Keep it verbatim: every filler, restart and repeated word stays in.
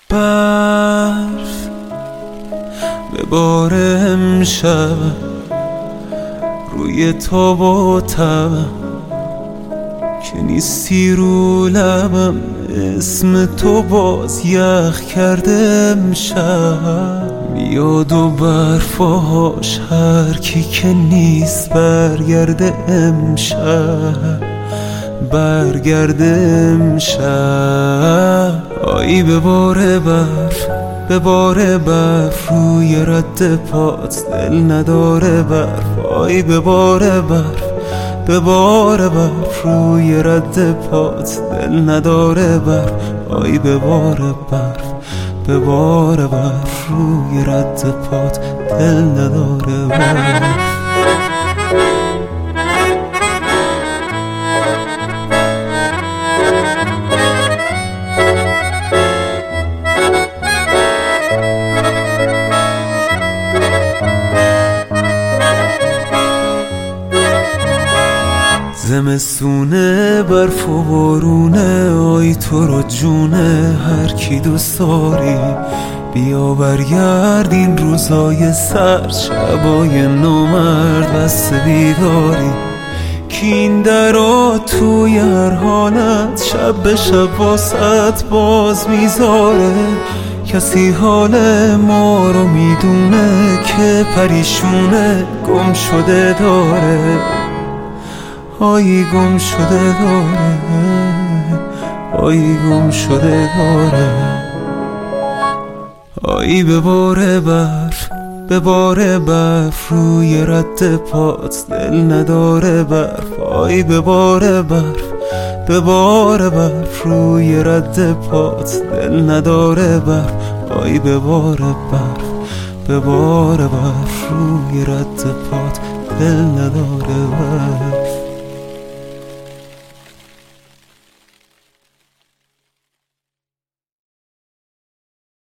برف به بار امشب روی تاب و تبم که نیستی رو لبم، اسم تو باز یخ کرده امشب. میاد و برفاش هر کی که نیست برگرده امشب، برگرده امشب. آیی به بار برف، به بار برف روی رد پات دل نداره برف. آیی به بار برف، به بار برف روی رد پات دل نداره برف. آیی به بار برف، به بار برف روی رد پات دل نداره برف. زمستونه برف و بارونه، آی تو رو جونه هر کی دوست داری. بیا برگرد این روزای سر، شبای نومرد بسته بیداری. کی این درا توی هر حالت شب به شب واسط باز میذاره. کسی حال ما رو میدونه که پریشونه گم شده داره. آیی گم شده داره، آیی گم شده داره. آیی به بار برف، به بار برف روی رد پات دل نداره برف. آیی به بار برف، به بار برف روی رد پات دل نداره برف. آیی به بار برف، به بار برف روی رد پات دل نداره برف.